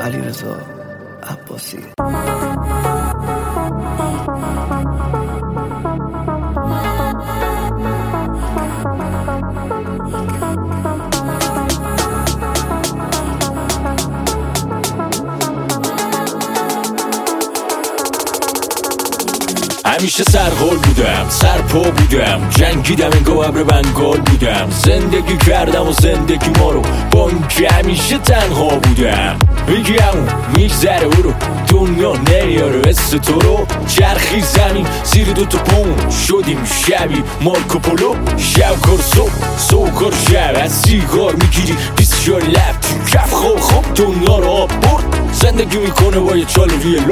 علیرضا عباسی. همیشه سرحال بودم، سرپا بودم، جنگیدم انگار ابر بنگال بودم، زندگی کردم و زندگی ما رو با اینکه همیشه تنها بودم. میگم میگذره او رو دنیا نمیاره مثل تو رو، چرخی زمین زیر دوتا پون شدیم شبی مارکوپولو. شب کار صبح کار شب، از سیگار میگیری 24 لب تو کف. خوب دنیا رو آب برد، زندگی میکنه با یه چال ویلو.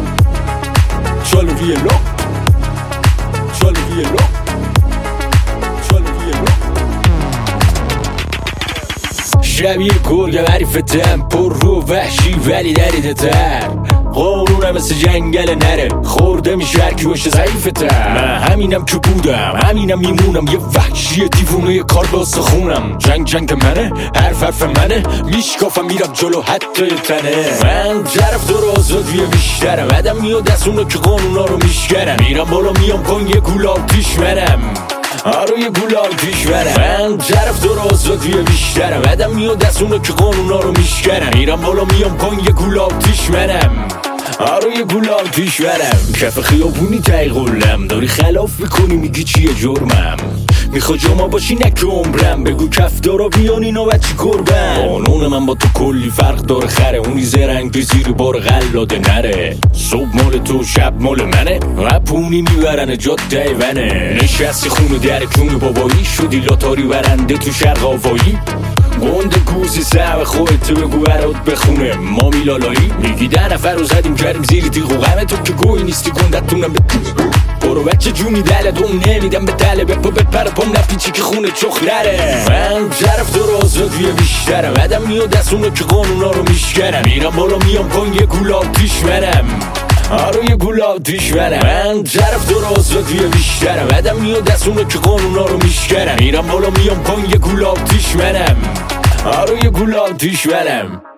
شبیه گرگ معرفتم، پر رو وحشی ولی دریده تر. قانونه مثل جنگل نره، خورده میشه هرکی باشه ضعیفه تر. من همینم که بودم، همینم میمونم، یه وحشی دیوونه یه کار باسه خونم. جنگ منه، حرف منه، میشکافم میرم جلو حتی تنه. من طرف دور آزادی بیشترم، آدم میاد از اونو که قانونا رو میشکنم. میرم بالا میام پایین یه گول آتیش منم، آره یه گول آتیش منم. من طرف دور آزادی بیشترم، آدم میاد از اونو که قانونا رو میشکنم. میرم بالا میام پایین یه گول آتیش منم، آره یه گول آتیش برم. کف خیابونی تایقلم، داری خلاف میکنی میگی چیه جرمم. میخوای جاما باشی نک عمرم، بگو کف دارا بیان اینا بچی کربم. قانون من با تو کلی فرق داره خره، اونی زرنگ به زیر بار غلاده نره. صبح مال تو شب مال منه، اپونی میبرن جاد دیونه. نشستی خونه در کون بابایی، شدی لاتاری برنده تو شرق آوایی. گنده گوزی سعب خودت بگو برات بخونه ما میلالایی. میگی 10 نفر رو زدیم کردیم زیر تیغ و غمه تو که گوی نیستی گندتونم به برو بچه جونی دل دوم نمیدم به دله بپا بپر پام نپیچی که خونه چخ نره. من طرف دور آزادی بیشترم، آدم میاد از اونو که قانونا رو میشکنم. میرم بالا میام پایین یه گول آتیش منم، آره یه گول آتیش منم. من طرف دور آزادی بیشترم، آدم میاد از اونو که قانونا رو میشکنم. میرم بالا میام پایین یه گول آتیش منم، آره یه گول آتیش منم.